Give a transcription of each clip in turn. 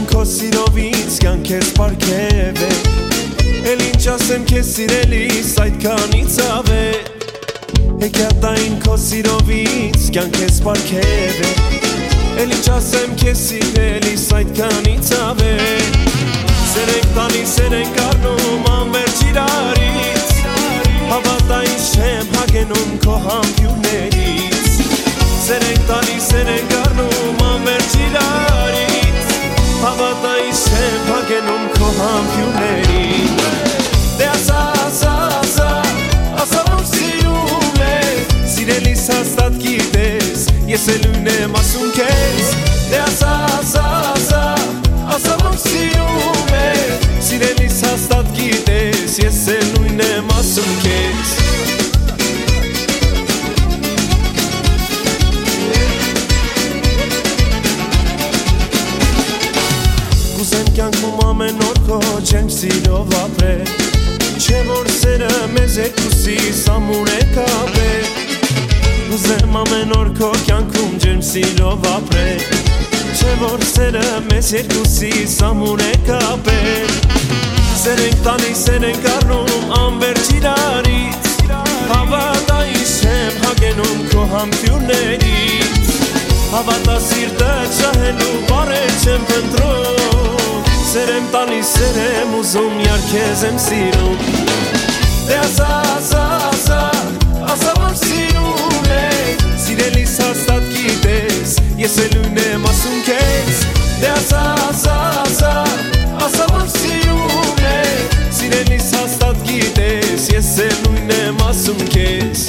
քո սիրովից կյանքես պարգև է Էլ ինչ ասեմ քեզ սիրելիս այդքանից ավեր Հեքիաթային քո սիրովից կյանքես պարգև է Էլ ինչ ասեմ քեզ սիրելիս այդքանից ավեր Սեր ենք առնում անվերջ իրարից Հավատային չեմ հագենում քո համբյուրներից Սեր ենք առնում անվերջ իրարից Հավատային չեմ հագենում քո համբյուրներից Դե ասա որ սիրում է Սիրելիս հաստատ գիտես Ես էլ նույնն եմ ասում քեզ Դե ասա որ սիրում է Սիրելիս հաստատ գիտես Ես էլ նույնն եմ ասում քեզ Կուզեմ կյանքում ամեն օր քո չեմ սիրով ապրել Չէ որ սերը մեզ երկուսիս ամուր է կապել Կուզեմ ամեն օր քո կյանքում չեմ սիրով ապրել Չէ որ սերը մեզ երկուսիս ամուր է կապել Սեր ենք առնում անվերջ իրարից Հավատային չեմ հագենում քո համբյուրներից Հավատա սիրտը ջահելու բարեր չեմ փնտրում Սեր եմ ուզում յար քեզ եմ սիրում Դե ասա որ սիրում է Սիրելիս հաստատ գիտես Ես էլ նույնն եմ ասում քեզ Դե ասա որ սիրում է Սիրելիս հաստատ գիտես Ես էլ նույնն եմ ասում քեզ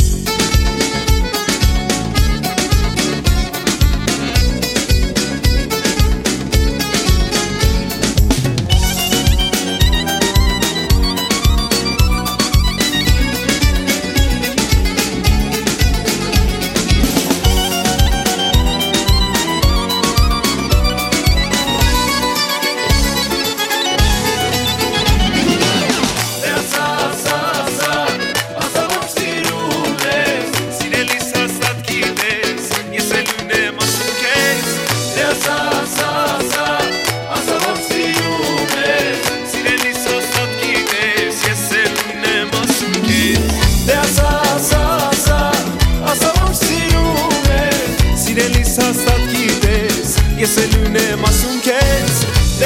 Հաստատ գիտես Ես էլ նույնն եմ ասում քեզ Դե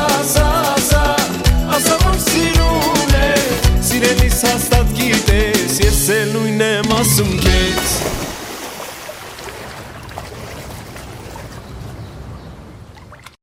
ասա որ սիրում է Սիրելիս հաստատ գիտես Ես էլ նույնն եմ ասում քեզ